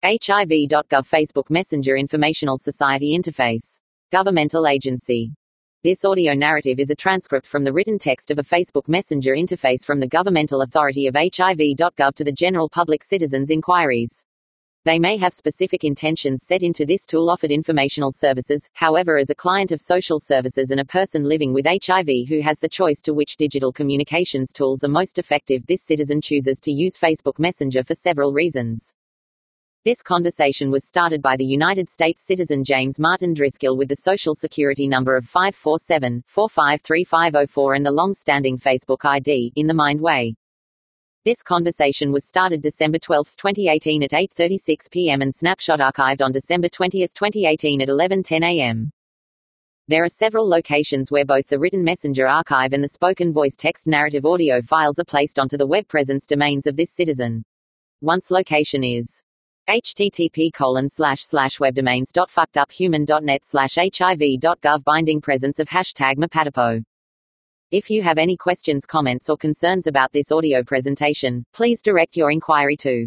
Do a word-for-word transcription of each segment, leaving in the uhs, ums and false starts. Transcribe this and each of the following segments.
H I V dot gov Facebook Messenger Informational Society Interface. Governmental agency. This audio narrative is a transcript from the written text of a Facebook Messenger interface from the governmental authority of H I V dot gov to the general public citizens' inquiries. They may have specific intentions set into this tool offered informational services, however, as a client of social services and a person living with H I V who has the choice to which digital communications tools are most effective, this citizen chooses to use Facebook Messenger for several reasons. This conversation was started by the United States citizen James Martin Driscoll with the Social Security number of five four seven, four five three five zero four and the long-standing Facebook I D, In the Mind Way. This conversation was started December twelfth, twenty eighteen at eight thirty-six p m and snapshot archived on December twentieth, twenty eighteen at eleven ten a m There are several locations where both the written messenger archive and the spoken voice text narrative audio files are placed onto the web presence domains of this citizen. Once location is http colon slash slash webdomains.fuckeduphuman.net slash hiv.gov binding presence of hashtag Mapadapo. If you have any questions, comments, or concerns about this audio presentation, please direct your inquiry to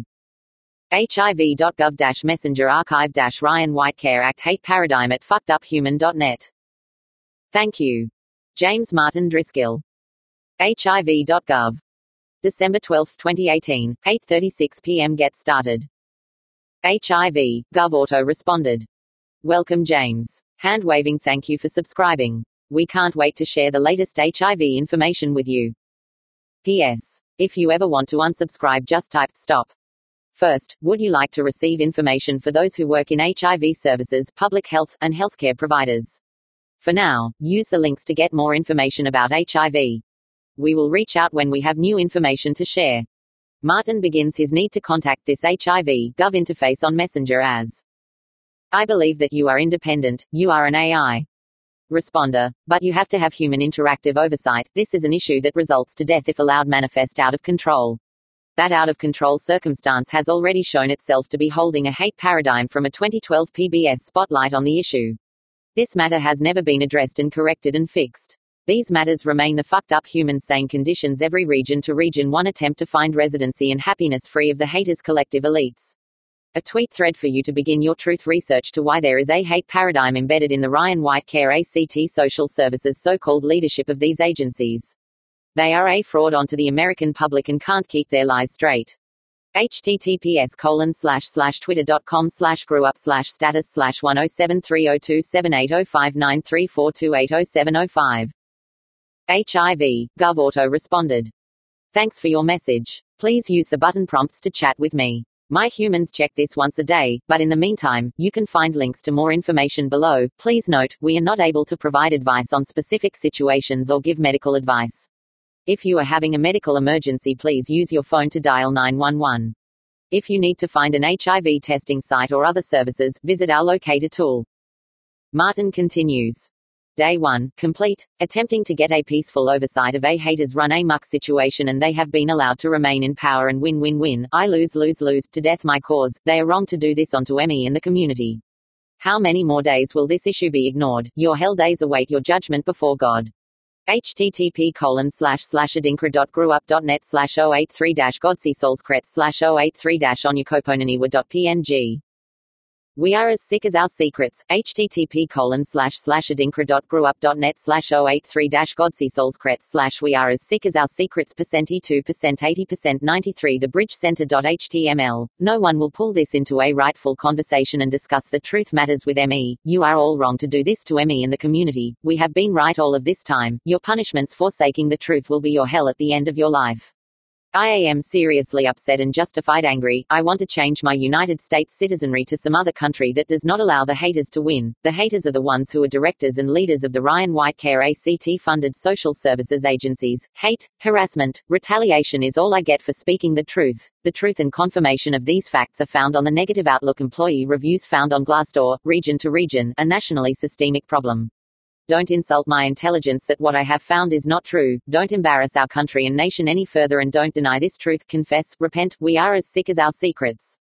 hiv.gov messenger archive Ryan White Care Act Hate Paradigm at fuckeduphuman dot net. Thank you. James Martin Driscoll. H I V dot gov. December twelfth, twenty eighteen, eight thirty-six p m Get started. H I V, Gov Auto responded. Welcome, James. Hand waving, thank you for subscribing. We can't wait to share the latest H I V information with you. P S. If you ever want to unsubscribe, just type stop. First, would you like to receive information for those who work in H I V services, public health, and healthcare providers? For now, use the links to get more information about H I V. We will reach out when we have new information to share. Martin begins his need to contact this H I V Gov interface on Messenger as: I believe that you are independent, you are an A I responder, but you have to have human interactive oversight. This is an issue that results to death if allowed manifest out of control. That out of control circumstance has already shown itself to be holding a hate paradigm from a twenty twelve P B S spotlight on the issue. This matter has never been addressed and corrected and fixed. These matters remain the fucked up human sane conditions every region to region one attempt to find residency and happiness free of the haters collective elites. A tweet thread for you to begin your truth research to why there is a hate paradigm embedded in the Ryan White Care Act Social Services so-called leadership of these agencies. They are a fraud onto the American public and can't keep their lies straight. https colon slash slash twitter.com slash grew up slash status slash one oh seven three oh two seven eight oh five nine three four two eight oh seven oh five. H I V, Gov Auto responded. Thanks for your message. Please use the button prompts to chat with me. My humans check this once a day, but in the meantime, you can find links to more information below. Please note, we are not able to provide advice on specific situations or give medical advice. If you are having a medical emergency, please use your phone to dial nine one one. If you need to find an H I V testing site or other services, visit our locator tool. Martin continues. Day one, complete, attempting to get a peaceful oversight of a haters run amok situation and they have been allowed to remain in power and win win win, I lose lose lose, to death my cause, they are wrong to do this onto me and the community. How many more days will this issue be ignored? Your hell days await your judgment before God. http colon slash slash adinkra.grewup.net slash 083 dash godsesolskretz slash 083 dash onyukoponaniwa.png. We are as sick as our secrets. http colon slash slash adinkra.grewup.net slash 083 dash godsesolskretz slash we are as sick as our secrets percent e two percent eighty percent ninety-three the bridge center.html. No one will pull this into a rightful conversation and discuss the truth matters with me. You are all wrong to do this to me and the community. We have been right all of this time. Your punishments forsaking the truth will be your hell at the end of your life. I am seriously upset and justified angry. I want to change my United States citizenry to some other country that does not allow the haters to win. The haters are the ones who are directors and leaders of the Ryan White Care Act funded social services agencies. Hate, harassment, retaliation is all I get for speaking the truth. The truth and confirmation of these facts are found on the negative Outlook employee reviews found on Glassdoor, region to region, a nationally systemic problem. Don't insult my intelligence that what I have found is not true. Don't embarrass our country and nation any further and don't deny this truth. Confess, repent, we are as sick as our secrets.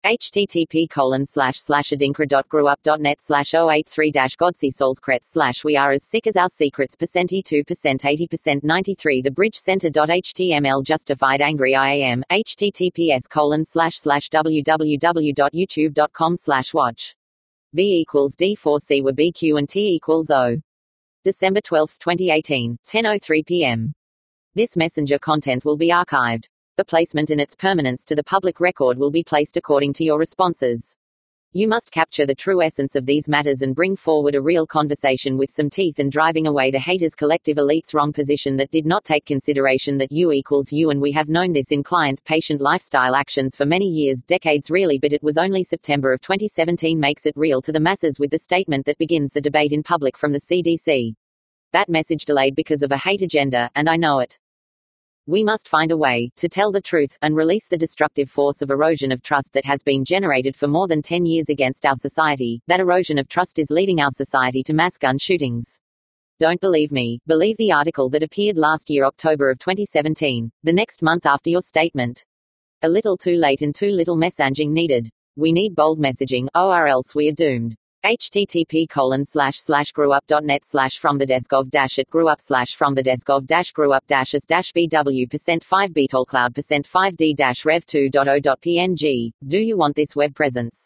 http colon slash slash adinkra.grewup.net slash oh eight three dash godsesolskretz slash we are as sick as our secrets percent e two percent eighty percent ninety-three the bridge center.html justified angry I am https colon slash slash www.youtube.com slash watch v equals d four c were bq and t equals o. December twelfth twenty eighteen, ten oh three p m This messenger content will be archived. The placement and its permanence to the public record will be placed according to your responses. You must capture the true essence of these matters and bring forward a real conversation with some teeth and driving away the haters' collective elite's wrong position that did not take consideration that you equals you, and we have known this in client-patient lifestyle actions for many years, decades really, but it was only September of twenty seventeen makes it real to the masses with the statement that begins the debate in public from the C D C. That message delayed because of a hate agenda, and I know it. We must find a way to tell the truth and release the destructive force of erosion of trust that has been generated for more than ten years against our society. That erosion of trust is leading our society to mass gun shootings. Don't believe me? Believe the article that appeared last year, October of twenty seventeen, the next month after your statement. A little too late and too little messaging needed. We need bold messaging, or else we are doomed. http colon slash slash grewup.net slash from the desgov dash at grewup slash from the desgov dash grewup dash as dash bw percent five betallcloud percent five d dash rev two dot o dot png. Do you want this web presence?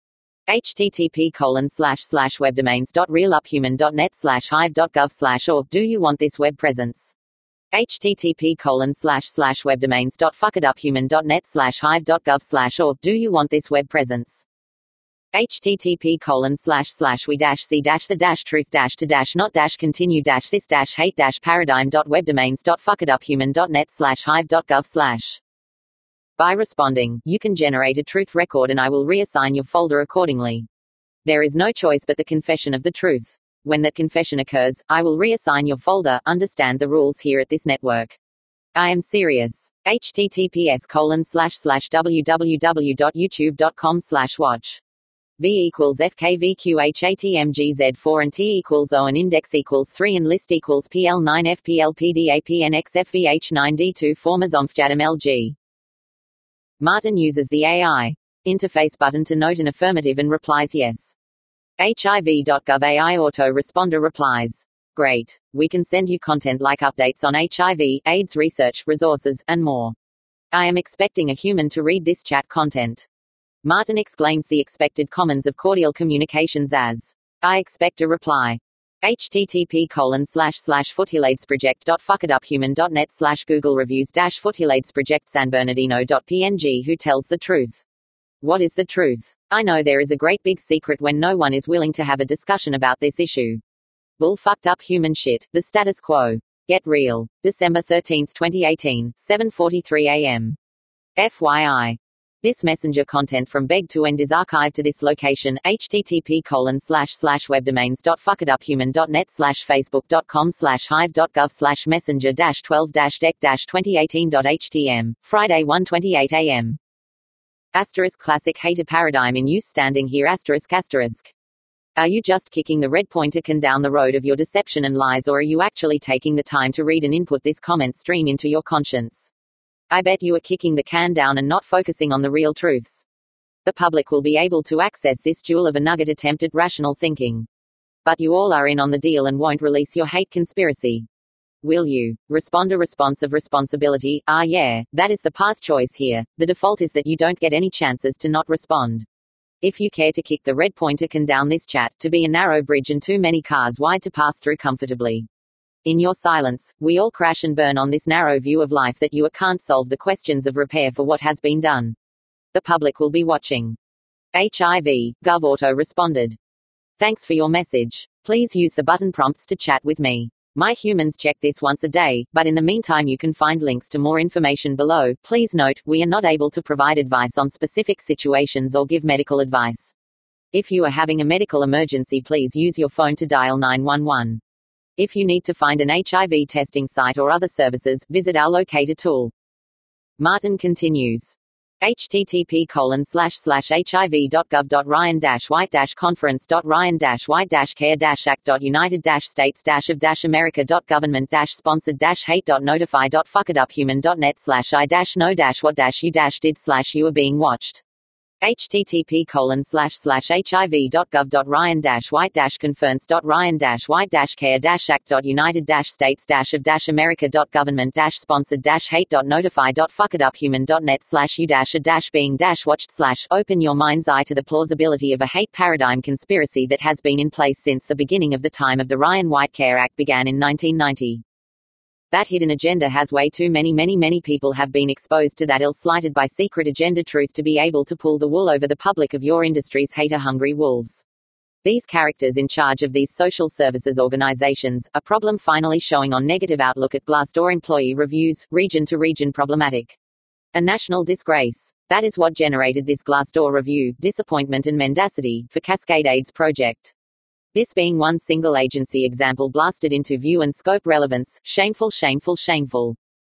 http colon slash slash webdomains.realuphuman.net slash hive.gov slash or do you want this web presence? http colon slash slash webdomains.fuckituphuman.net slash hive.gov slash or do you want this web presence? http colon slash slash we dash c dash the dash truth dash to dash not dash continue dash this dash hate dash paradigm dot webdomains dot fuckituphuman dot net slash hive dot gov slash. By responding, you can generate a truth record and I will reassign your folder accordingly. There is no choice but the confession of the truth. When that confession occurs, I will reassign your folder. Understand the rules here at this network. I am serious. https colon slash slash www.youtube.com slash watch V equals F K V Q H A T M G Z four and T equals O and index equals three and list equals P L nine F P L P D A P N X F V H nine D two formers omfjadam L G. Martin uses the A I interface button to note an affirmative and replies yes. H I V dot gov A I autoresponder replies. Great. We can send you content like updates on H I V, AIDS research, resources, and more. I am expecting a human to read this chat content. Martin exclaims the expected commons of cordial communications as I expect a reply. http colon slash slash foothilladesproject.fuckituphuman.net slash Google reviews dash foothilladesproject San Bernardino dot P N G who tells the truth. What is the truth? I know there is a great big secret when no one is willing to have a discussion about this issue. Bull fucked up human shit, the status quo. Get real. December thirteenth twenty eighteen, seven forty-three a m F Y I. This messenger content from Beg to End is archived to this location, http colon slash slash webdomains.fuckituphuman.net slash facebook.com slash hive.gov slash messenger dash 12 dash deck dash 2018.htm, Friday one twenty-eight a m Asterisk classic hater paradigm in use standing here asterisk asterisk. Are you just kicking the red pointer can down the road of your deception and lies, or are you actually taking the time to read and input this comment stream into your conscience? I bet you are kicking the can down and not focusing on the real truths. The public will be able to access this jewel of a nugget attempt at rational thinking. But you all are in on the deal and won't release your hate conspiracy. Will you? Respond a response of responsibility. Ah yeah, that is the path choice here. The default is that you don't get any chances to not respond. If you care to kick the red pointer can down this chat, to be a narrow bridge and too many cars wide to pass through comfortably. In your silence, we all crash and burn on this narrow view of life that you can't solve the questions of repair for what has been done. The public will be watching. H I V, Gov Auto responded. Thanks for your message. Please use the button prompts to chat with me. My humans check this once a day, but in the meantime you can find links to more information below. Please note, we are not able to provide advice on specific situations or give medical advice. If you are having a medical emergency, please use your phone to dial nine one one. If you need to find an H I V testing site or other services, visit our locator tool. Martin continues. http colon slash slash hiv.gov.ryan-white-conference.ryan-white-care-act.united-states-of-america.government-sponsored-hate.notify.fuckituphuman.net slash I dash know dash what dash you dash did slash you are being watched. http colon slash slash hiv.gov.ryan dash white dash conference dot ryan dash white dash care dash act dot united dash states dash of dash america dot government dash sponsored dash hate dot notify dot fuckituphuman dot net slash u dash a dash being dash watched slash open your mind's eye to the plausibility of a hate paradigm conspiracy that has been in place since the beginning of the time of the Ryan White Care Act began in nineteen ninety. That hidden agenda has way too many many many people have been exposed to that ill-slighted by secret agenda truth to be able to pull the wool over the public of your industry's hater-hungry wolves. These characters in charge of these social services organizations, a problem finally showing on negative outlook at Glassdoor employee reviews, region to region problematic. A national disgrace. That is what generated this Glassdoor review, disappointment and mendacity, for Cascade AIDS project. This being one single agency example blasted into view and scope relevance, shameful shameful shameful.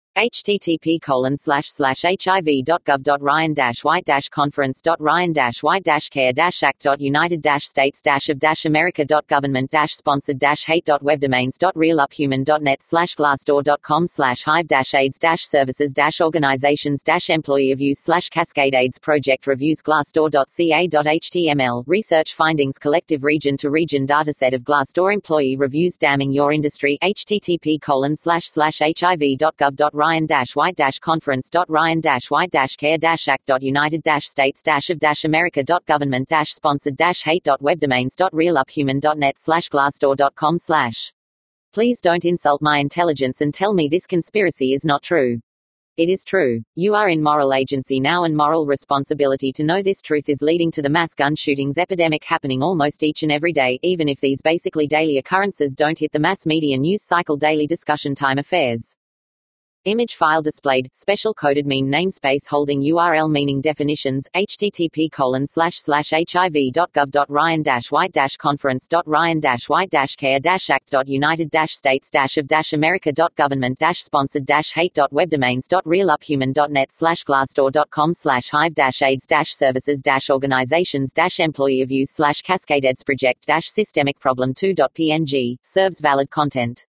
http colon slash slash hiv.gov.ryan dash white dash conference dot ryan dash white dash care dash act dot united dash states dash of dash america dot government dash sponsored dash hate dot webdomains dot realuphuman dot net slash glassdoor dot com slash hive dash aids dash services dash organizations dash employee reviews slash cascade aids project reviews glassdoor dot ca dot html research findings collective region to region dataset of Glassdoor employee reviews damning your industry http colon slash slash hiv.gov.ryan Ryan dash white dash conference dot ryan dash white dash care dash act dot united dash states dash of dash america dot government dash sponsored dash hate dot webdomains dot realuphuman dot net slash glassdoor dot com slash. Please don't insult my intelligence and tell me this conspiracy is not true. It is true. You are in moral agency now and moral responsibility to know this truth is leading to the mass gun shootings epidemic happening almost each and every day, even if these basically daily occurrences don't hit the mass media news cycle daily discussion time affairs. Image file displayed, special coded mean namespace holding U R L meaning definitions, http colon slash slash hiv.gov.ryan dash white dash conference dot ryan dash white dash care dash act dot united dash states dash of dash america dot government dash sponsored dash hate dot webdomains dot realuphuman dot net slash glassdoor dot com slash hive dash aids dash services dash organizations dash employee reviews slash cascade aids project dash systemic problem two dot png serves valid content.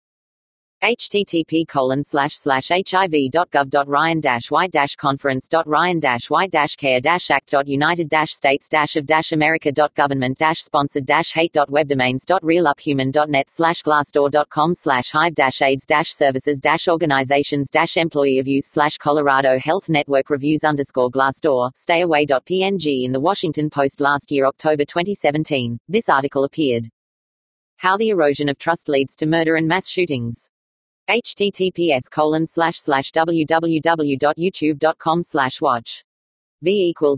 http colon slash slash hiv.gov.ryan dash white dash conference dot ryan dash white dash care dash act dot united dash states dash of dash america dot government dash sponsored dash hate dot webdomains dot realuphuman dot net slash glassdoor dot com slash hive dash aids dash services dash organizations dash employee reviews slash Colorado Health Network reviews underscore Glassdoor stay away dot png in the Washington Post last year October twenty seventeen. This article appeared. How the erosion of trust leads to murder and mass shootings. https colon slash slash www.youtube.com slash watch. V equals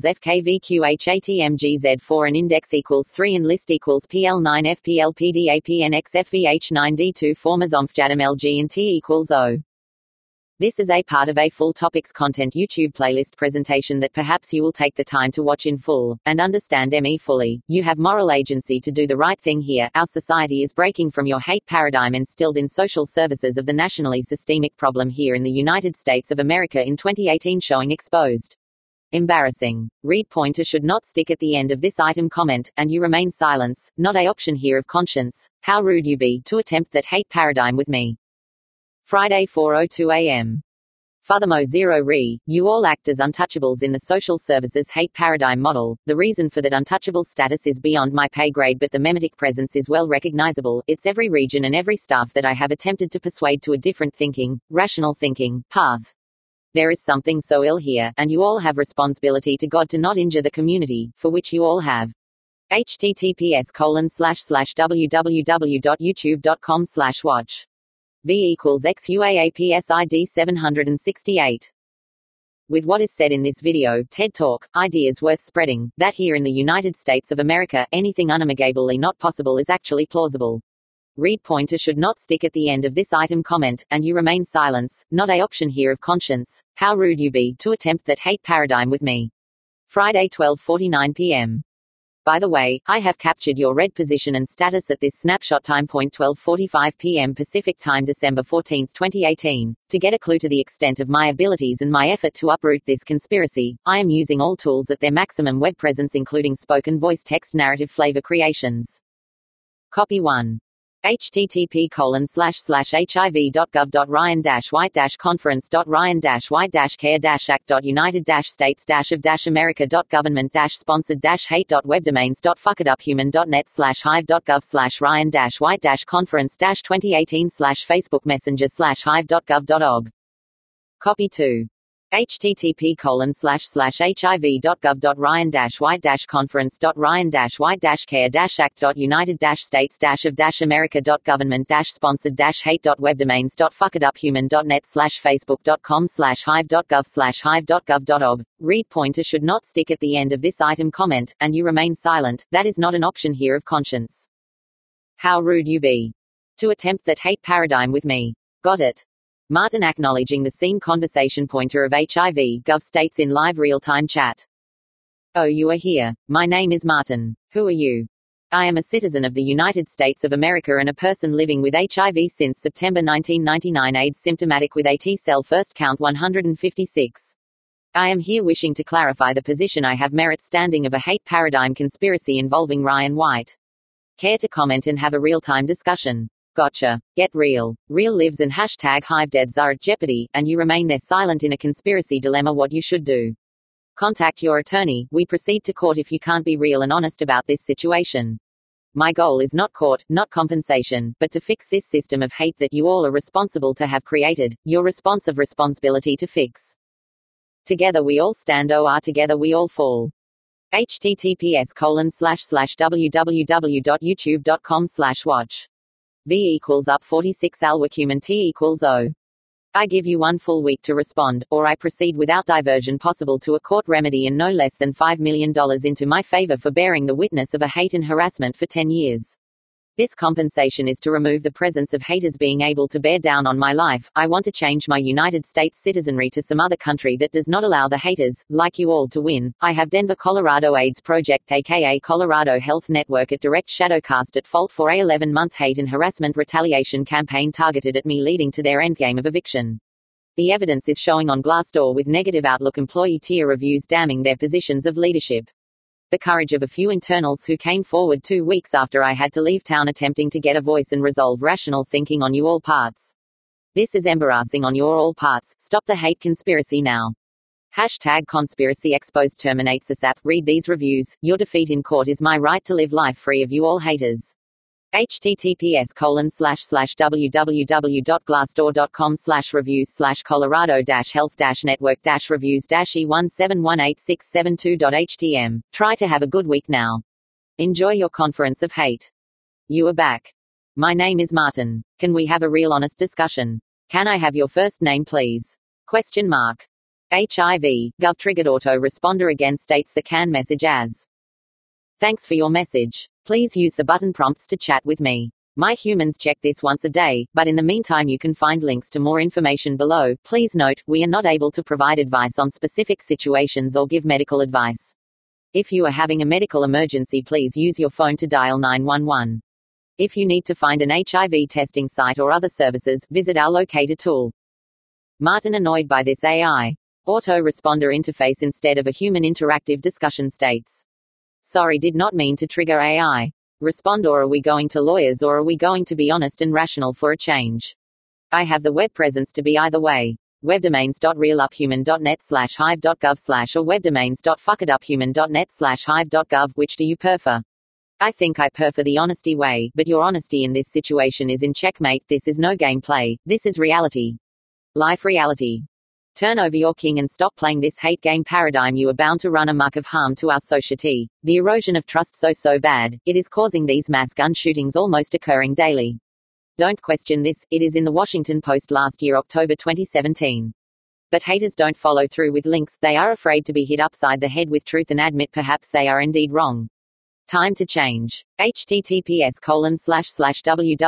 FKVQHATMGZ four and index equals three and list equals P L nine F P L P D A P N X F V H nine D two formers omfjadam L G and T equals O. This is a part of a full topics content YouTube playlist presentation that perhaps you will take the time to watch in full, and understand me fully. You have moral agency to do the right thing here. Our society is breaking from your hate paradigm instilled in social services of the nationally systemic problem here in the United States of America in twenty eighteen showing exposed. Embarrassing. Read pointer should not stick at the end of this item comment, and you remain silence, not a option here of conscience. How rude you be, to attempt that hate paradigm with me. Friday four oh two a m Furthermore zero re, you all act as untouchables in the social services hate paradigm model. The reason for that untouchable status is beyond my pay grade, but the memetic presence is well recognizable. It's every region and every staff that I have attempted to persuade to a different thinking, rational thinking, path. There is something so ill here, and you all have responsibility to God to not injure the community, for which you all have. https colon slash slash www.youtube.com slash watch. V equals X U A A P S I D seven sixty-eight. With what is said in this video, TED Talk, ideas worth spreading, that here in the United States of America, anything unimaginably not possible is actually plausible. Read pointer should not stick at the end of this item comment, and you remain silence, not a option here of conscience. How rude you be, to attempt that hate paradigm with me. Friday twelve forty-nine p m By the way, I have captured your red position and status at this snapshot time point twelve forty-five p m Pacific Time December fourteenth twenty eighteen. To get a clue to the extent of my abilities and my effort to uproot this conspiracy, I am using all tools at their maximum web presence including spoken voice text narrative flavor creations. Copy one. http colon slash slash hiv.gov.ryan dash white dash conference dot ryan dash white dash care dash act dot united dash states dash of dash america dot government dash sponsored dash hate dot webdomains dot fuckituphuman dot net slash hive.gov slash ryan dash white dash conference dash twenty eighteen slash facebook messenger slash hive.gov.org. Copy two. http colon slash slash hiv.gov.ryan dash white dash conference dot ryan dash white dash care dash act dot united dash states dash of dash america dot government dash sponsored dash hate dot webdomains dot fuckituphuman dot net slash facebook.com slash hive.gov slash hive.gov.org. Read pointer should not stick at the end of this item comment, and you remain silent. That is not an option here of conscience. How rude you be. To attempt that hate paradigm with me. Got it. Martin acknowledging the scene conversation pointer of H I V Gov states in live real-time chat. Oh, you are here. My name is Martin. Who are you? I am a citizen of the United States of America and a person living with H I V since September nineteen ninety-nine, AIDS symptomatic with a T-cell first count one hundred fifty-six. I am here wishing to clarify the position I have merits standing of a hate paradigm conspiracy involving Ryan White. Care to comment and have a real-time discussion? Gotcha. Get real. Real lives and hashtag hive deaths are at jeopardy, and you remain there silent in a conspiracy dilemma. What you should do. Contact your attorney. We proceed to court if you can't be real and honest about this situation. My goal is not court, not compensation, but to fix this system of hate that you all are responsible to have created, your response of responsibility to fix. Together we all stand, or together we all fall. https colon slash slash www.youtube.com slash watch. V equals up forty-six alwacumen T equals O. I give you one full week to respond, or I proceed without diversion possible to a court remedy and no less than five million dollars into my favor for bearing the witness of a hate and harassment for ten years. This compensation is to remove the presence of haters being able to bear down on my life. I want to change my United States citizenry to some other country that does not allow the haters, like you all, to win. I have Denver, Colorado AIDS Project aka Colorado Health Network at direct shadowcast at fault for a eleven month hate and harassment retaliation campaign targeted at me leading to their endgame of eviction. The evidence is showing on Glassdoor with negative Outlook employee tier reviews damning their positions of leadership. The courage of a few internals who came forward two weeks after I had to leave town attempting to get a voice and resolve rational thinking on you all parts. This is embarrassing on your all parts. Stop the hate conspiracy now. Hashtag conspiracy exposed terminates ASAP. Read these reviews. Your defeat in court is my right to live life free of you all haters. https colon slash slash www.glassdoor.com slash reviews slash colorado dash health dash network dash reviews dash e one seven one eight six seven two dot h t m. Try to have a good week now. Enjoy your conference of hate. You are back. My name is Martin. Can we have a real honest discussion? Can I have your first name please? Question mark. H I V Gov triggered auto-responder again states the can message as. Thanks for your message. Please use the button prompts to chat with me. My humans check this once a day, but in the meantime you can find links to more information below. Please note, we are not able to provide advice on specific situations or give medical advice. If you are having a medical emergency, please use your phone to dial nine one one. If you need to find an H I V testing site or other services, visit our locator tool. Martin annoyed by this A I auto-responder interface instead of a human interactive discussion states. Sorry, did not mean to trigger A I. Respond, or are we going to lawyers, or are we going to be honest and rational for a change? I have the web presence to be either way. webdomains.realuphuman.net slash hive.gov slash or webdomains.fuckituphuman.net slash hive.gov. Which do you prefer? I think I prefer the honesty way, but your honesty in this situation is in checkmate. This is no gameplay. This is reality. Life reality. Turn over your king and stop playing this hate game paradigm. You are bound to run amok of harm to our society. The erosion of trust so so bad, it is causing these mass gun shootings almost occurring daily. Don't question this, it is in the Washington Post last year, October twenty seventeen. But haters don't follow through with links. They are afraid to be hit upside the head with truth and admit perhaps they are indeed wrong. Time to change. https colon slash slash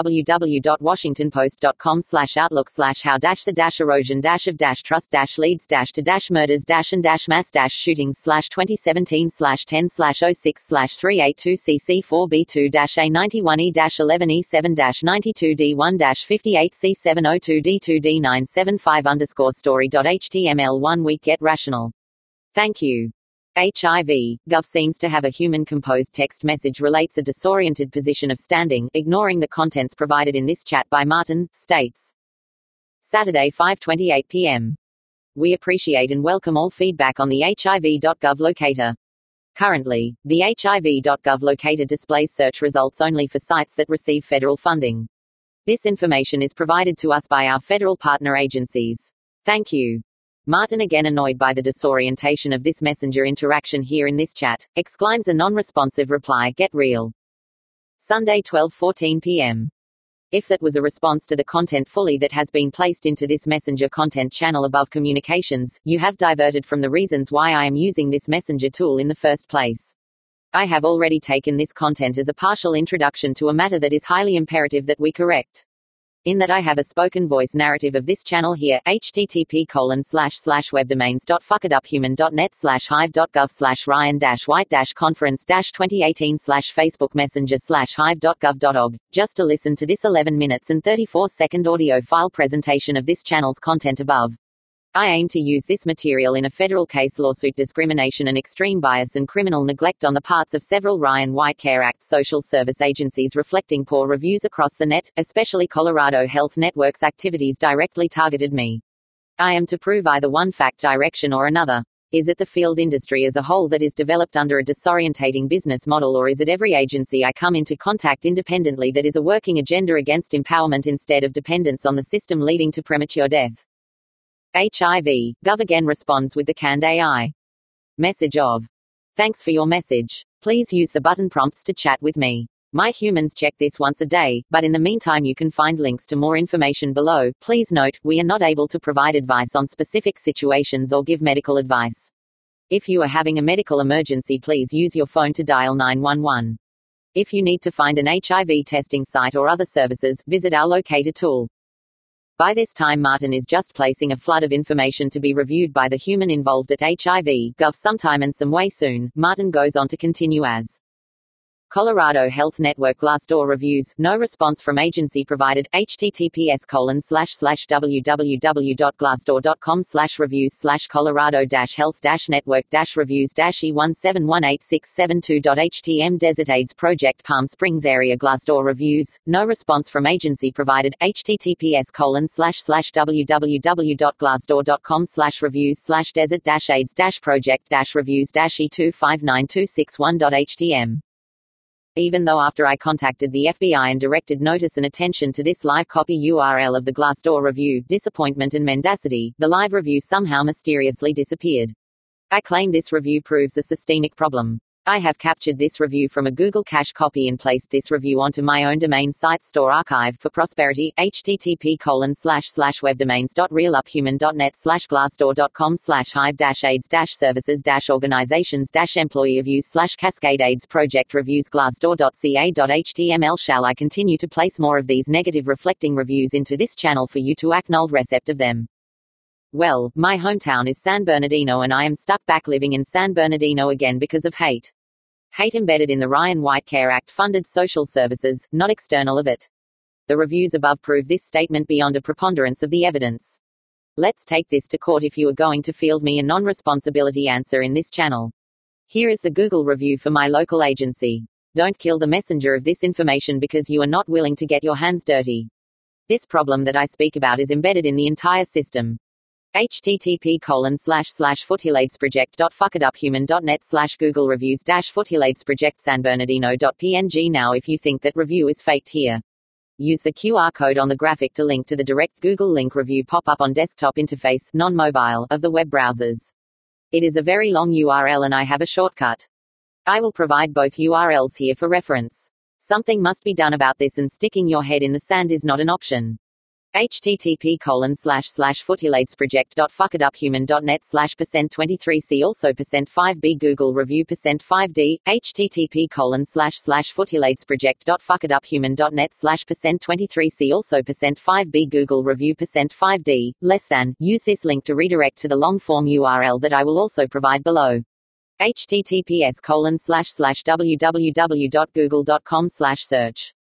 www.washingtonpost.com slash outlook slash how dash the dash erosion dash of dash trust dash leads dash to dash murders dash and dash mass dash shootings slash twenty seventeen slash ten slash oh six slash three eighty-two C C four B two dash A ninety-one E dash eleven E seven dash ninety-two D one dash fifty-eight C seven oh two D two D nine seven five underscore story dot H T M L one week. Get rational. Thank you. H I V, Gov seems to have a human-composed text message relates a disoriented position of standing, ignoring the contents provided in this chat by Martin, states. Saturday five twenty-eight p m We appreciate and welcome all feedback on the H I V dot gov locator. Currently, the H I V dot gov locator displays search results only for sites that receive federal funding. This information is provided to us by our federal partner agencies. Thank you. Martin, again annoyed by the disorientation of this messenger interaction here in this chat, exclaims a non-responsive reply, "Get real." Sunday twelve fourteen p m If that was a response to the content fully that has been placed into this messenger content channel above communications, you have diverted from the reasons why I am using this messenger tool in the first place. I have already taken this content as a partial introduction to a matter that is highly imperative that we correct. In that I have a spoken voice narrative of this channel here, http colon slash slash webdomains.fuckituphuman.net slash hive.gov slash ryan dash white dash conference dash twenty eighteen slash Facebook messenger slash hive.gov.org, just to listen to this eleven minutes and thirty-four second audio file presentation of this channel's content above. I aim to use this material in a federal case lawsuit discrimination and extreme bias and criminal neglect on the parts of several Ryan White Care Act social service agencies reflecting poor reviews across the net, especially Colorado Health Network's activities directly targeted me. I am to prove either one fact direction or another. Is it the field industry as a whole that is developed under a disorientating business model, or is it every agency I come into contact independently that is a working agenda against empowerment instead of dependence on the system leading to premature death? H I V, Gov again responds with the canned A I message of, "Thanks for your message. Please use the button prompts to chat with me. My humans check this once a day, but in the meantime you can find links to more information below. Please note, we are not able to provide advice on specific situations or give medical advice. If you are having a medical emergency, please use your phone to dial nine one one. If you need to find an H I V testing site or other services, visit our locator tool." By this time Martin is just placing a flood of information to be reviewed by the human involved at H I V dot gov sometime and some way soon. Martin goes on to continue as, "Colorado Health Network Glassdoor reviews, no response from agency provided, https colon slash slash www.glassdoor.com slash reviews slash Colorado dash health dash network dash reviews dash E one seven one eight six seven two dot H T M Desert AIDS Project Palm Springs Area Glassdoor reviews, no response from agency provided, https colon slash slash www.glassdoor.com slash reviews slash desert dash AIDS dash project dash reviews dash E two five nine two six one dot H T M. Even though after I contacted the F B I and directed notice and attention to this live copy U R L of the Glassdoor review, disappointment and mendacity, the live review somehow mysteriously disappeared. I claim this review proves a systemic problem. I have captured this review from a Google Cache copy and placed this review onto my own domain site store archive for prosperity, http colon slash slash webdomains.realuphuman.net slash glassdoor.com slash hive dash aids dash services dash organizations dash employee reviews slash cascade aids project reviews glassdoor.ca.html. Shall I continue to place more of these negative reflecting reviews into this channel for you to acknowledge recept of them? Well, my hometown is San Bernardino and I am stuck back living in San Bernardino again because of hate. Hate embedded in the Ryan White Care Act funded social services, not external of it. The reviews above prove this statement beyond a preponderance of the evidence. Let's take this to court if you are going to field me a non-responsibility answer in this channel. Here is the Google review for my local agency. Don't kill the messenger of this information because you are not willing to get your hands dirty. This problem that I speak about is embedded in the entire system. http colon slash slash foothilladesproject.fuckituphuman.net slash Google reviews dash foothilladesproject San Bernardino.png. Now if you think that review is faked here, use the Q R code on the graphic to link to the direct Google link review pop-up on desktop interface, non-mobile, of the web browsers. It is a very long U R L and I have a shortcut. I will provide both U R Ls here for reference. Something must be done about this and sticking your head in the sand is not an option. http colon slash slash foothilladesproject.fuckituphuman.net slash percent 23 see also percent 5b Google review percent 5d http colon slash slash foothilladesproject.fuckituphuman.net slash percent 23 see also percent 5b Google review percent 5d less than. Use this link to redirect to the long form U R L that I will also provide below. https colon slash slash www.google.com slash search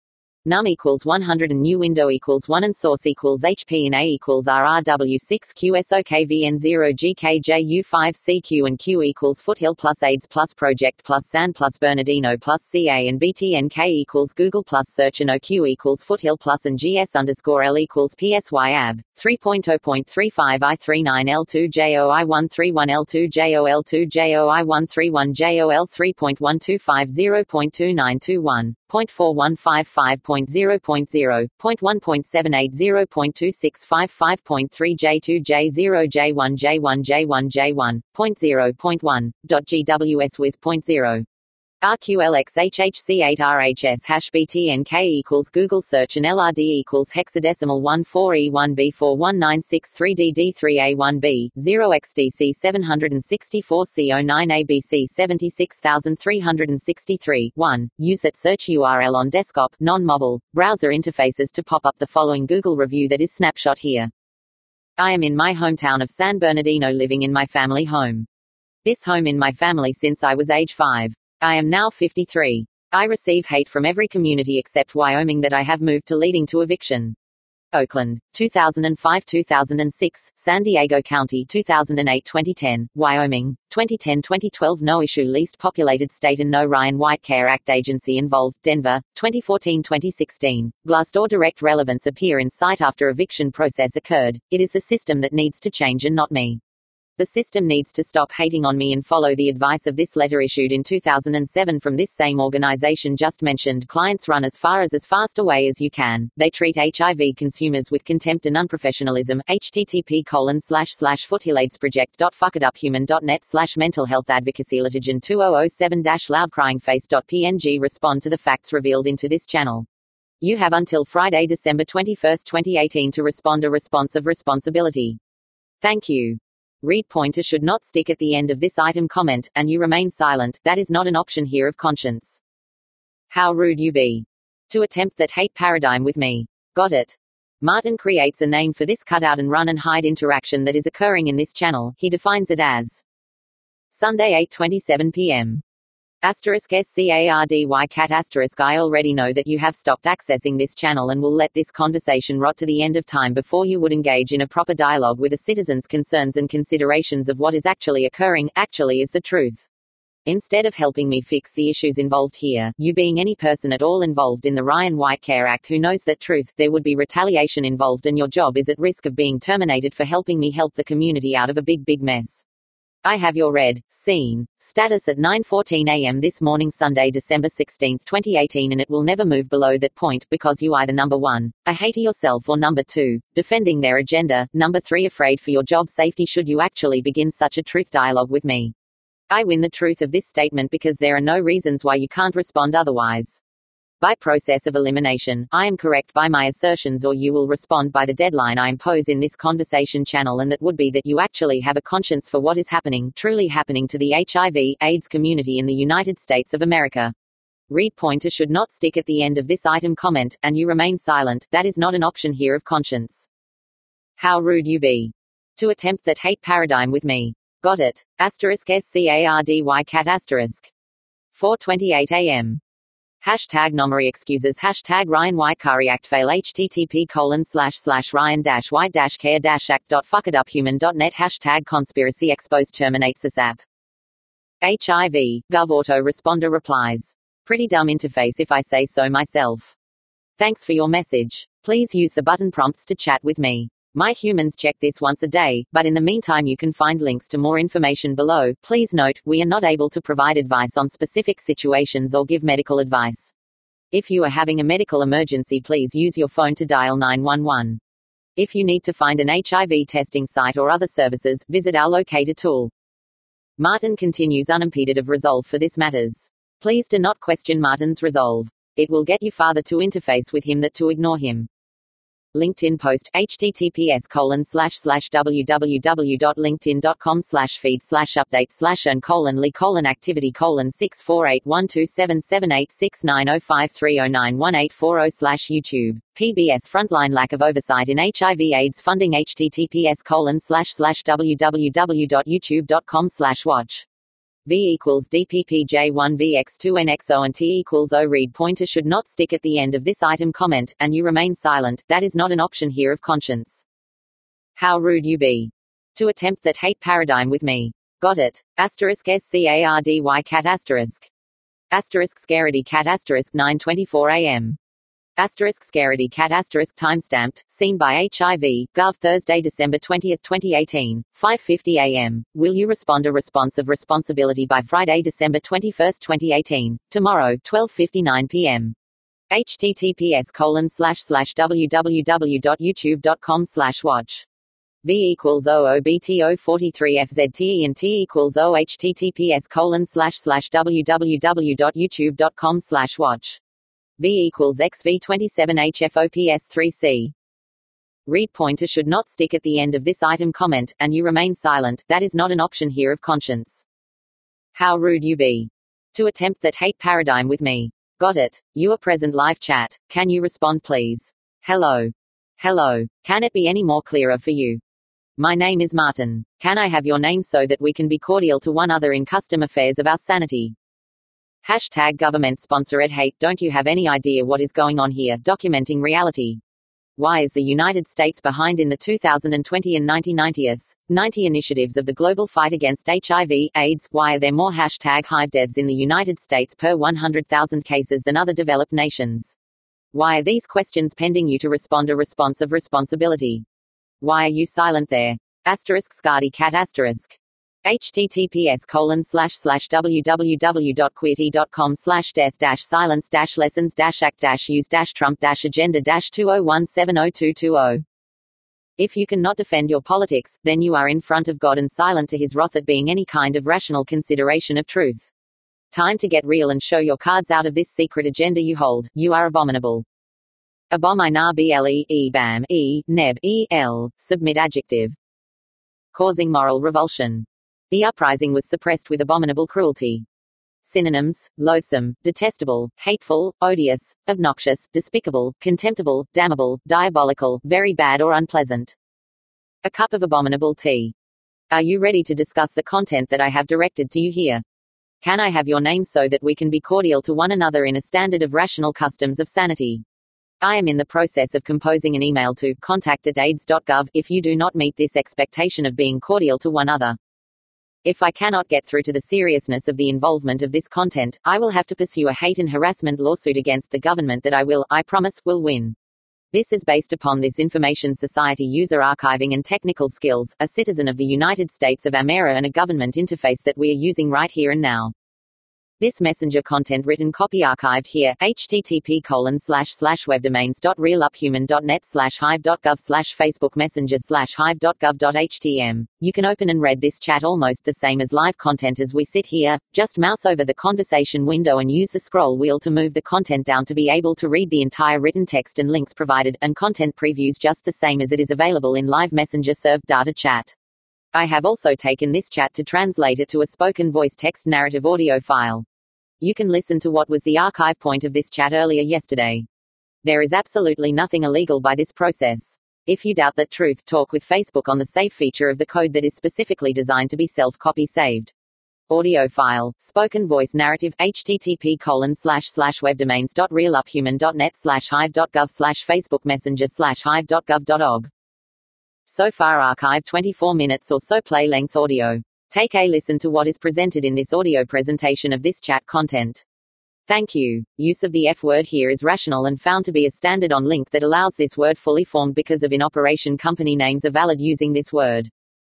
num equals one hundred and new window equals one and source equals H P and A equals R R W six Q S O K V N zero G K J U five C Q and Q equals Foothill plus AIDS plus Project plus San plus Bernardino plus C A and B T N K equals Google plus Search and O Q equals Foothill plus and G S underscore L equals P S Y A B three point zero point three five I three nine L two J O I one three one L two J O L two J O I one three one J O L three point one two five zero point two nine two one zero point four one five five point zero point zero zero point one point seven eight zero point two six five five point three J two J zero J one J one J one J one point zero point one dot G W S Wiz point zero R Q L X H H C eight R H S hash B T N K equals Google search and L R D equals hexadecimal one four E one B four one nine six three D D three A one B zero X D C seven six four C zero nine A B C seven six three six three one. Use that search U R L on desktop, non-mobile, browser interfaces to pop up the following Google review that is snapshot here. I am in my hometown of San Bernardino living in my family home. This home in my family since I was age five. I am now fifty-three. I receive hate from every community except Wyoming that I have moved to, leading to eviction. Oakland, two thousand five to two thousand six, San Diego County two thousand eight to twenty ten, Wyoming, twenty ten to twenty twelve no issue least populated state and no Ryan White Care Act agency involved, Denver, twenty fourteen to twenty sixteen, Glassdoor direct relevance appear in site after eviction process occurred. It is the system that needs to change and not me. The system needs to stop hating on me and follow the advice of this letter issued in two thousand seven from this same organization just mentioned. Clients run as far as as fast away as you can. They treat H I V consumers with contempt and unprofessionalism. http colon slash slash foothilladesproject.fuckituphuman.net slash mental health advocacy litigion two thousand seven dash loudcryingface.png. Respond to the facts revealed into this channel. You have until Friday, December twenty-first, twenty eighteen to respond a response of responsibility. Thank you. Read pointer should not stick at the end of this item comment, and you remain silent. That is not an option here of conscience. How rude you be. To attempt that hate paradigm with me. Got it. Martin creates a name for this cutout and run and hide interaction that is occurring in this channel. He defines it as Sunday eight twenty-seven p m Asterisk SCARDY cat asterisk I already know that you have stopped accessing this channel and will let this conversation rot to the end of time before you would engage in a proper dialogue with a citizen's concerns and considerations of what is actually occurring, actually is the truth. Instead of helping me fix the issues involved here, you being any person at all involved in the Ryan White Care Act who knows that truth, there would be retaliation involved and your job is at risk of being terminated for helping me help the community out of a big big mess. I have your read, seen, status at nine fourteen a m this morning Sunday December sixteenth twenty eighteen and it will never move below that point because you either number one, a hater yourself or number two, defending their agenda, number three afraid for your job safety should you actually begin such a truth dialogue with me. I win the truth of this statement because there are no reasons why you can't respond otherwise. By process of elimination, I am correct by my assertions or you will respond by the deadline I impose in this conversation channel and that would be that you actually have a conscience for what is happening, truly happening to the H I V, AIDS community in the United States of America. Read pointer should not stick at the end of this item comment, and you remain silent. That is not an option here of conscience. How rude you be. To attempt that hate paradigm with me. Got it. Asterisk SCARDY cat asterisk. four twenty-eight a m Hashtag Nomary excuses. Hashtag Ryan White Care Act fail. Http colon slash slash Ryan dash White dash care dash act dot fuckituphuman dot net. Hashtag conspiracy exposed terminates this app. H I V, Gov autoresponder replies. Pretty dumb interface if I say so myself. Thanks for your message. Please use the button prompts to chat with me. My humans check this once a day, but in the meantime you can find links to more information below. Please note, we are not able to provide advice on specific situations or give medical advice. If you are having a medical emergency, please use your phone to dial nine one one. If you need to find an H I V testing site or other services, visit our locator tool. Martin continues unimpeded of resolve for this matters. Please do not question Martin's resolve. It will get you farther to interface with him than to ignore him. LinkedIn post https colon slash slash www.linkedin.com slash feed slash update slash and colon lee colon activity colon six four eight one two seven seven eight six nine zero five three zero nine one eight four zero slash YouTube. P B S frontline lack of oversight in H I V AIDS funding https colon slash slash www.youtube.com slash watch V equals D P P J one V X two N X O and T equals O. Read pointer should not stick at the end of this item comment, and you remain silent. That is not an option here of conscience. How rude you be. To attempt that hate paradigm with me. Got it. Asterisk S C A R D Y cat asterisk. Asterisk scaredy cat asterisk nine twenty-four a m Asterisk scaredy cat asterisk timestamped, seen by H I V, Gov Thursday December twentieth twenty eighteen, five fifty a m Will you respond a response of responsibility by Friday December twenty-first twenty eighteen, tomorrow, twelve fifty-nine p m https colon slash slash www.youtube.com slash watch. V equals O O B T O forty-three F Z T E and T equals O https colon slash slash www.youtube.com slash watch. V equals X V twenty-seven H F O P S three C. Read pointer should not stick at the end of this item comment, and you remain silent. That is not an option here of conscience. How rude you be. To attempt that hate paradigm with me. Got it. You are present live chat. Can you respond please? Hello. Hello. Can it be any more clearer for you? My name is Martin. Can I have your name so that we can be cordial to one another in custom affairs of our sanity? Hashtag government sponsored hate. Don't you have any idea what is going on here? Documenting reality. Why is the United States behind in the two thousand twenty and nineteen ninetieths, ninety initiatives of the global fight against H I V, AIDS? Why are there more hashtag hive deaths in the United States per one hundred thousand cases than other developed nations? Why are these questions pending you to respond a response of responsibility? Why are you silent there? Asterisk scaredy cat asterisk. https colon slash slash www.queerty.com slash death dash silence dash lessons dash act dash use dash trump dash agenda dash two oh one seven oh two two oh. If you cannot defend your politics, then you are in front of God and silent to his wrath at being any kind of rational consideration of truth. Time to get real and show your cards out of this secret agenda you hold. You are abominable. Abomina ble, e bam, e, neb, e, l, submit adjective. Causing moral revulsion. The uprising was suppressed with abominable cruelty. Synonyms: loathsome, detestable, hateful, odious, obnoxious, despicable, contemptible, damnable, diabolical, very bad or unpleasant. A cup of abominable tea. Are you ready to discuss the content that I have directed to you here? Can I have your name so that we can be cordial to one another in a standard of rational customs of sanity? I am in the process of composing an email to contact at aids dot gov if you do not meet this expectation of being cordial to one another. If I cannot get through to the seriousness of the involvement of this content, I will have to pursue a hate and harassment lawsuit against the government that I will, I promise, will win. This is based upon this Information Society user archiving and technical skills, a citizen of the United States of America and a government interface that we are using right here and now. This messenger content written copy archived here, http colon slash slash webdomains.realuphuman.net slash hive.gov slash Facebook Messenger slash hive.gov.htm. You can open and read this chat almost the same as live content as we sit here. Just mouse over the conversation window and use the scroll wheel to move the content down to be able to read the entire written text and links provided, and content previews just the same as it is available in live Messenger served data chat. I have also taken this chat to translate it to a spoken voice text narrative audio file. You can listen to what was the archive point of this chat earlier yesterday. There is absolutely nothing illegal by this process. If you doubt that, truth, talk with Facebook on the save feature of the code that is specifically designed to be self-copy saved. Audio file, spoken voice narrative, http colon slash slash webdomains.realuphuman.net slash hive.gov slash Facebook Messenger slash hive.gov.org. So far archived twenty-four minutes or so play length audio. Take a listen to what is presented in this audio presentation of this chat content. Thank you. Use of the F word here is rational and found to be a standard on link that allows this word fully formed because of in operation company names are valid using this word.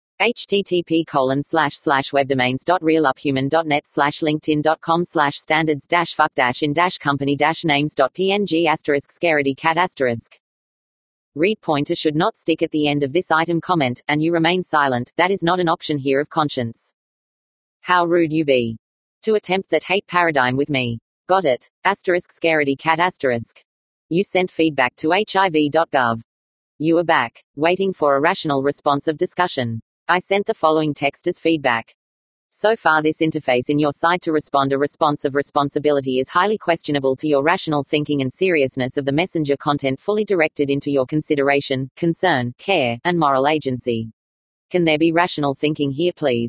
http colon slash slash webdomains.realuphuman.net slash linkedin.com slash standards dash fuck dash in dash company dash names dot png asterisk scaredy cat asterisk. Read pointer should not stick at the end of this item comment, and you remain silent. That is not an option here of conscience. How rude you be. To attempt that hate paradigm with me. Got it. Asterisk scaredy cat asterisk. You sent feedback to H I V dot gov. You are back, waiting for a rational response of discussion. I sent the following text as feedback. So far this interface in your side to respond a response of responsibility is highly questionable to your rational thinking and seriousness of the messenger content fully directed into your consideration, concern, care, and moral agency. Can there be rational thinking here please?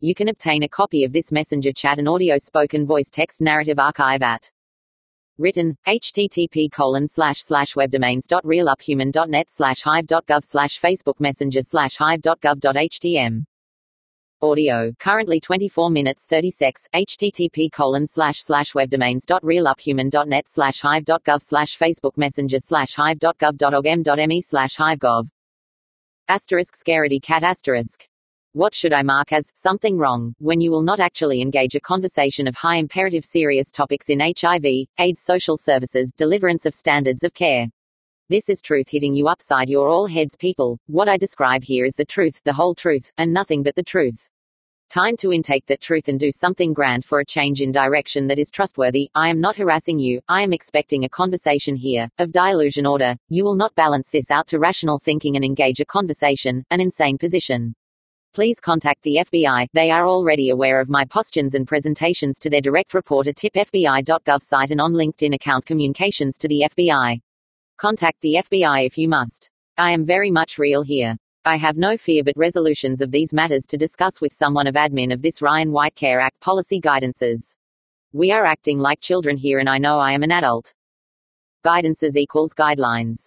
You can obtain a copy of this messenger chat and audio spoken voice text narrative archive at written http colon slash slash webdomains dot realuphuman dot net slash hive dot gov slash facebook messenger slash hive dot gov dot htm. Audio, currently twenty-four minutes thirty secs, http colon slash slash webdomains dot realuphuman dot net slash hive dot gov slash facebook messenger slash hive dot gov dot ogm dot me slash hivegov. Asterisk scaredy cat asterisk. What should I mark as something wrong when you will not actually engage a conversation of high imperative serious topics in H I V, AIDS, social services, deliverance of standards of care? This is truth hitting you upside your all heads, people. What I describe here is the truth, the whole truth, and nothing but the truth. Time to intake that truth and do something grand for a change in direction that is trustworthy. I am not harassing you, I am expecting a conversation here, of delusion order. You will not balance this out to rational thinking and engage a conversation, an insane position. Please contact the F B I. They are already aware of my postures and presentations to their direct reporter tip F B I dot gov site and on LinkedIn account communications to the F B I. Contact the F B I if you must. I am very much real here. I have no fear but resolutions of these matters to discuss with someone of admin of this Ryan White Care Act policy guidances. We are acting like children here and I know I am an adult. Guidances equals guidelines.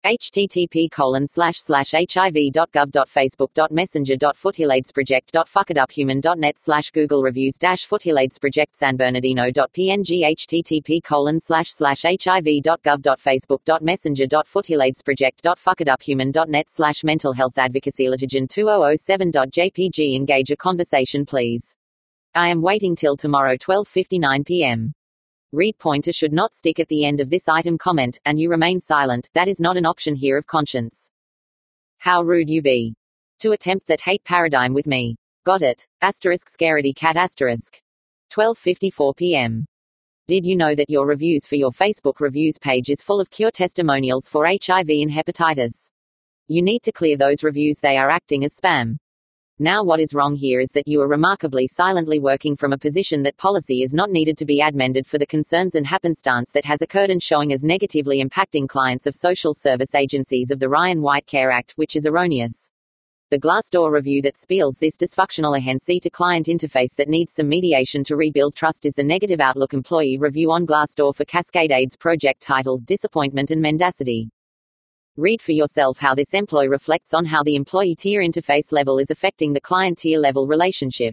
http colon slash slash hiv dot gov dot facebook dot messenger dot foothilladesproject dot fuckituphuman dot net slash google reviews dash foothilladesproject san bernardino dot png http colon slash slash hiv dot gov dot facebook dot messenger dot foothilladesproject dot fuckituphuman dot net slash mental health advocacy litigion two thousand seven dot jpg. Engage a conversation please. I am waiting till tomorrow twelve fifty-nine p m Read pointer should not stick at the end of this item comment, and you remain silent. That is not an option here of conscience. How rude you be. To attempt that hate paradigm with me. Got it. Asterisk scaredy cat asterisk. twelve fifty-four p m Did you know that your reviews for your Facebook reviews page is full of cure testimonials for H I V and hepatitis? You need to clear those reviews, they are acting as spam. Now what is wrong here is that you are remarkably silently working from a position that policy is not needed to be amended for the concerns and happenstance that has occurred and showing as negatively impacting clients of social service agencies of the Ryan White Care Act, which is erroneous. The Glassdoor review that spiels this dysfunctional agency to client interface that needs some mediation to rebuild trust is the Negative Outlook employee review on Glassdoor for Cascade AIDS project titled Disappointment and Mendacity. Read for yourself how this employee reflects on how the employee tier interface level is affecting the client tier level relationship.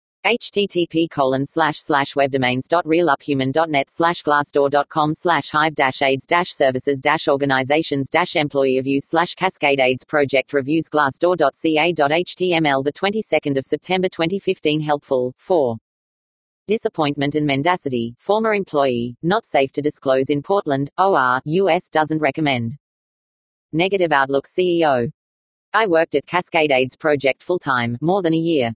http colon slash slash webdomains dot realuphuman dot net slash glassdoor dot com slash hive dash aids dash services dash organizations dash employee reviews slash cascade aids project reviews glassdoor dot c a dot h t m l the twenty-second of September twenty fifteen. Helpful. four. Disappointment and mendacity. Former employee, not safe to disclose in Portland, O R, U S doesn't recommend. Negative Outlook C E O. I worked at Cascade AIDS Project full-time, more than a year.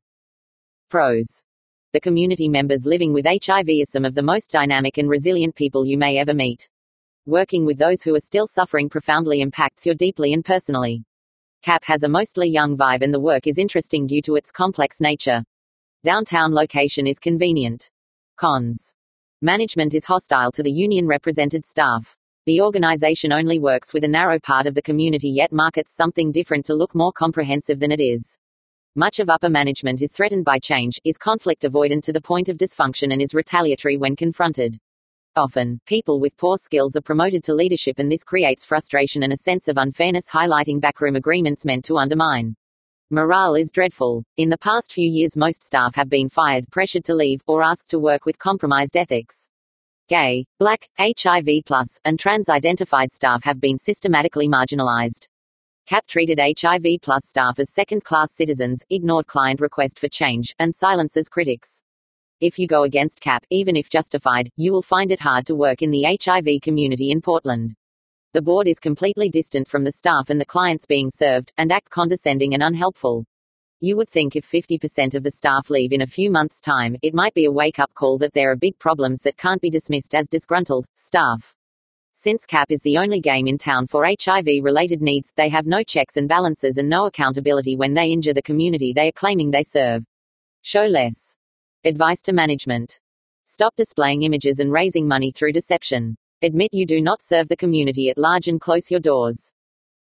Pros. The community members living with H I V are some of the most dynamic and resilient people you may ever meet. Working with those who are still suffering profoundly impacts you deeply and personally. C A P has a mostly young vibe and the work is interesting due to its complex nature. Downtown location is convenient. Cons. Management is hostile to the union-represented staff. The organization only works with a narrow part of the community yet markets something different to look more comprehensive than it is. Much of upper management is threatened by change, is conflict avoidant to the point of dysfunction and is retaliatory when confronted. Often, people with poor skills are promoted to leadership and this creates frustration and a sense of unfairness, highlighting backroom agreements meant to undermine. Morale is dreadful. In the past few years most staff have been fired, pressured to leave, or asked to work with compromised ethics. Gay, Black, H I V plus, and trans-identified staff have been systematically marginalized. C A P treated H I V plus staff as second-class citizens, ignored client request for change, and silences critics. If you go against C A P, even if justified, you will find it hard to work in the H I V community in Portland. The board is completely distant from the staff and the clients being served, and act condescending and unhelpful. You would think if fifty percent of the staff leave in a few months' time, it might be a wake-up call that there are big problems that can't be dismissed as disgruntled staff. Since C A P is the only game in town for H I V-related needs, they have no checks and balances and no accountability when they injure the community they are claiming they serve. Show less. Advice to management. Stop displaying images and raising money through deception. Admit you do not serve the community at large and close your doors.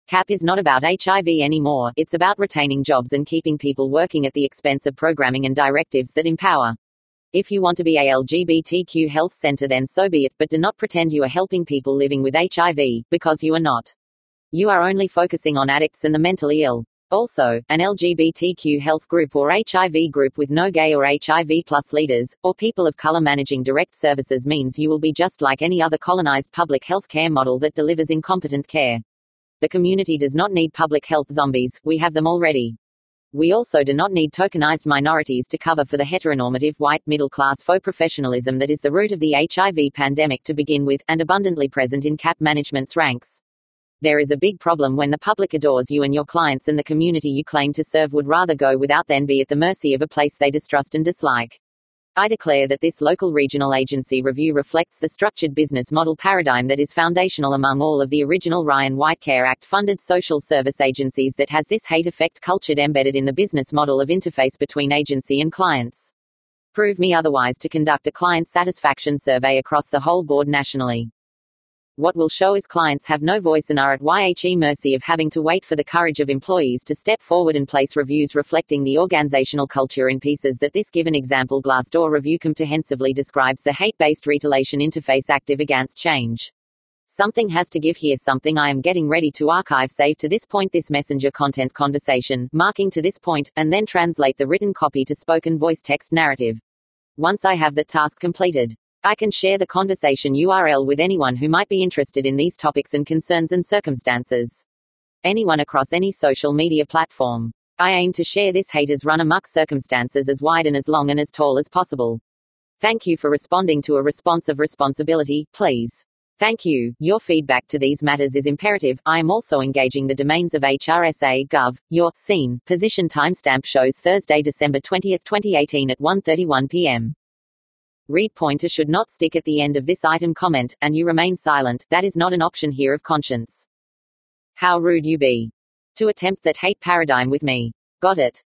C A P is not about H I V anymore, it's about retaining jobs and keeping people working at the expense of programming and directives that empower. If you want to be a L G B T Q health center, then so be it, but do not pretend you are helping people living with H I V, because you are not. You are only focusing on addicts and the mentally ill. Also, an L G B T Q health group or H I V group with no gay or H I V plus leaders, or people of color managing direct services means you will be just like any other colonized public health care model that delivers incompetent care. The community does not need public health zombies, we have them already. We also do not need tokenized minorities to cover for the heteronormative white middle-class faux professionalism that is the root of the H I V pandemic to begin with, and abundantly present in C A P management's ranks. There is a big problem when the public adores you and your clients and the community you claim to serve would rather go without than be at the mercy of a place they distrust and dislike. I declare that this local regional agency review reflects the structured business model paradigm that is foundational among all of the original Ryan White Care Act funded social service agencies that has this hate effect culture embedded in the business model of interface between agency and clients. Prove me otherwise to conduct a client satisfaction survey across the whole board nationally. What will show is clients have no voice and are at the mercy of having to wait for the courage of employees to step forward and place reviews reflecting the organizational culture in pieces that this given example Glassdoor review comprehensively describes the hate-based retaliation interface active against change. Something has to give here. Something I am getting ready to archive save to this point this messenger content conversation, marking to this point, and then translate the written copy to spoken voice text narrative. Once I have that task completed, I can share the conversation U R L with anyone who might be interested in these topics and concerns and circumstances. Anyone across any social media platform. I aim to share this haters run amok circumstances as wide and as long and as tall as possible. Thank you for responding to a response of responsibility, please. Thank you. Your feedback to these matters is imperative. I am also engaging the domains of H R S A Gov. Your scene position timestamp shows Thursday, December twentieth, twenty eighteen at one thirty-one p m Read pointer should not stick at the end of this item comment, and you remain silent. That is not an option here of conscience. How rude you be. To attempt that hate paradigm with me. Got it.